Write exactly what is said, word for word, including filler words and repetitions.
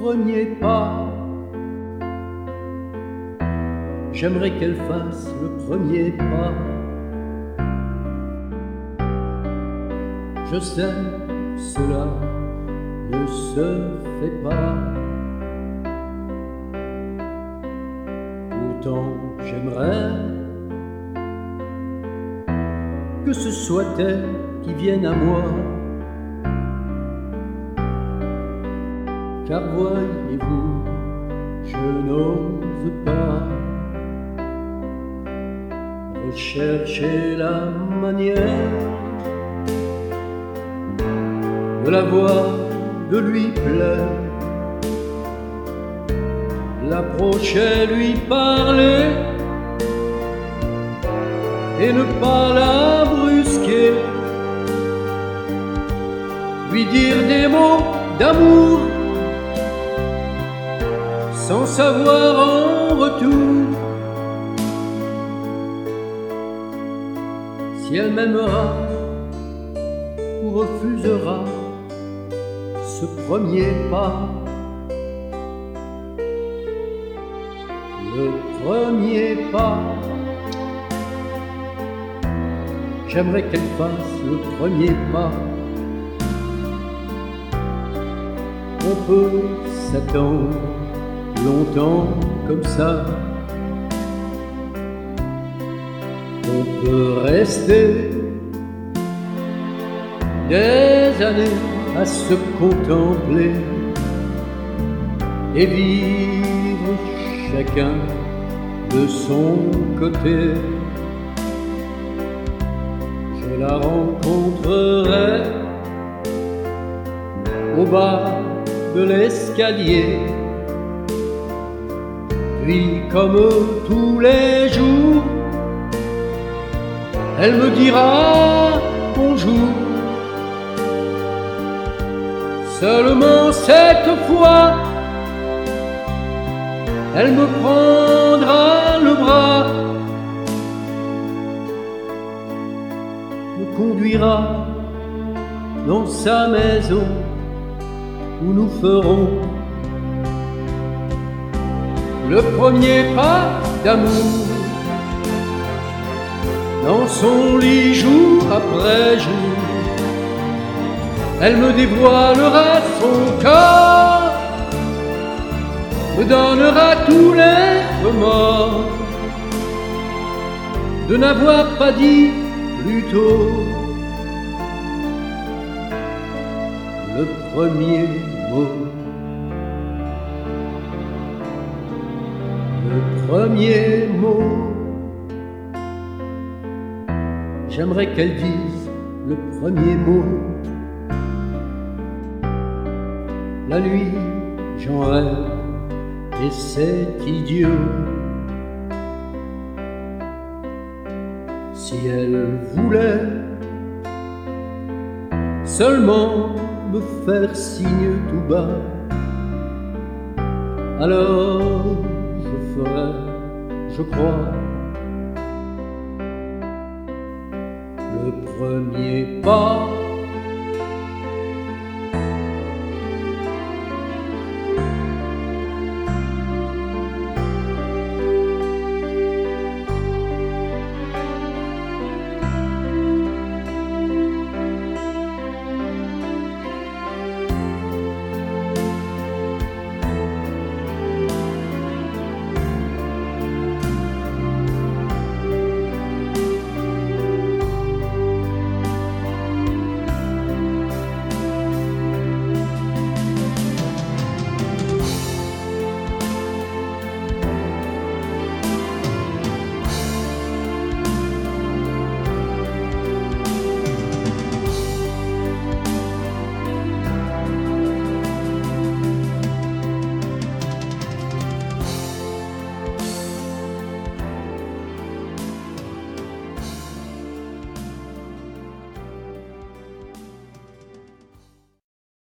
premier pas. J'aimerais qu'elle fasse le premier pas. Je sais, cela ne se fait pas. Pourtant j'aimerais que ce soit elle qui vienne à moi. Car voyez-vous, je n'ose pas rechercher la manière de la voir, de lui plaire, l'approcher, lui parler et ne pas la brusquer, lui dire des mots d'amour sans savoir en retour si elle m'aimera ou refusera ce premier pas. Le premier pas, j'aimerais qu'elle fasse le premier pas. On peut s'attendre longtemps comme ça, on peut rester des années à se contempler et vivre chacun de son côté. Je la rencontrerai au bas de l'escalier, puis comme tous les jours, elle me dira bonjour. Seulement cette fois, elle me prendra le bras, me conduira dans sa maison où nous ferons le premier pas d'amour. Dans son lit jour après jour, elle me dévoilera son corps, me donnera tous les remords de n'avoir pas dit plus tôt le premier mot. Le premier mot, j'aimerais qu'elle dise le premier mot. La nuit, j'en rêve et c'est idiot. Si elle voulait seulement me faire signe tout bas, alors je ferais, je crois, le premier pas.